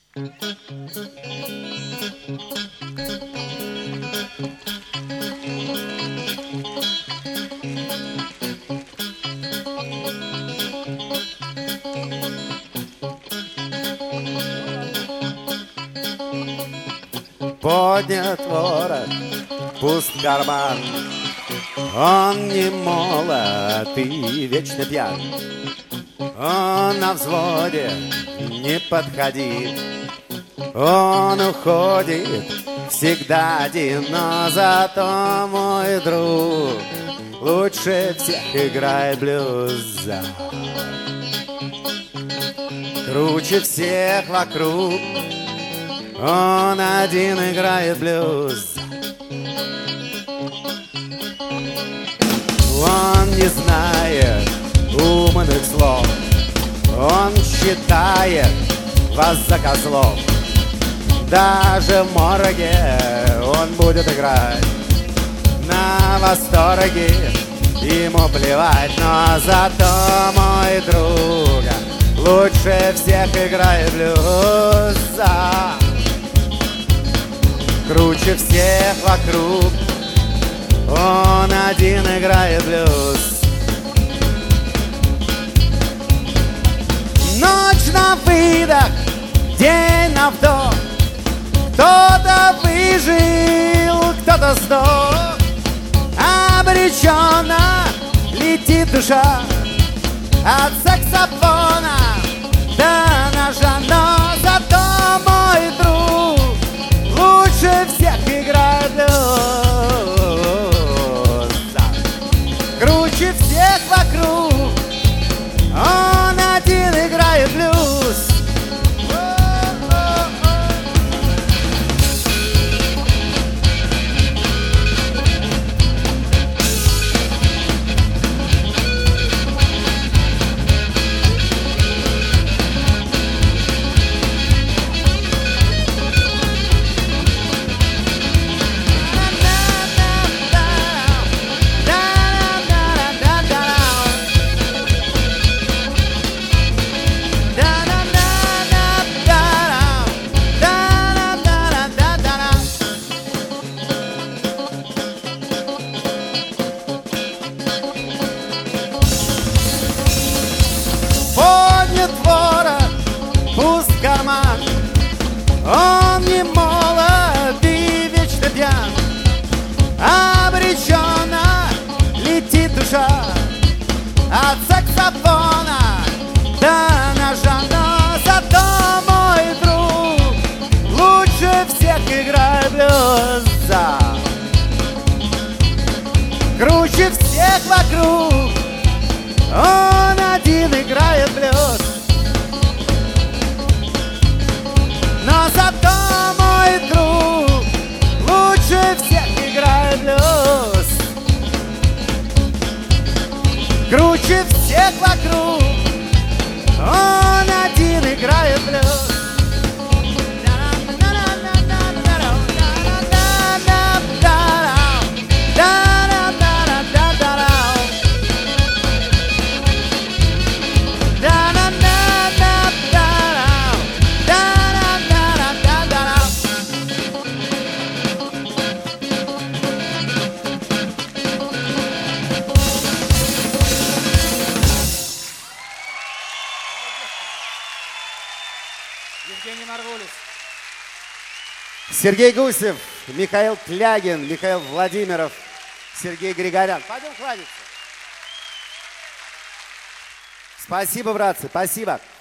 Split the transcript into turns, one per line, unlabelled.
Поднят ворот, пуст карман, он не молод и вечно пьян. Он на взводе, не подходи, он уходит всегда один, но зато мой друг лучше всех играет блюза. Круче всех вокруг, он один играет блюз. Он не знает умных слов, он считает вас за козлов. Даже в морге он будет играть на восторге, ему плевать, но зато мой друг лучше всех играет блюза. Круче всех вокруг, он один играет блюз. Ночь на выдох, день на вдох, кто-то выжил, кто-то сдох. Обреченно летит душа от саксофона до ножа, но зато мой друг лучше всех играет блюз. Круче всех вокруг, он один играет блюз. Карман, он не молод и вечно пьян. Обреченно летит душа от саксофона до ножа, но зато мой друг лучше всех играет блюза. Круче всех вокруг, он один играет блюз. Но зато мой друг лучше всех играет блюз. Круче всех вокруг, он один играет блюз.
Евгений Маргулис.
Сергей Гусев, Михаил Тлягин, Михаил Владимиров, Сергей Григорян. Пойдем кланяться. Спасибо, братцы, спасибо.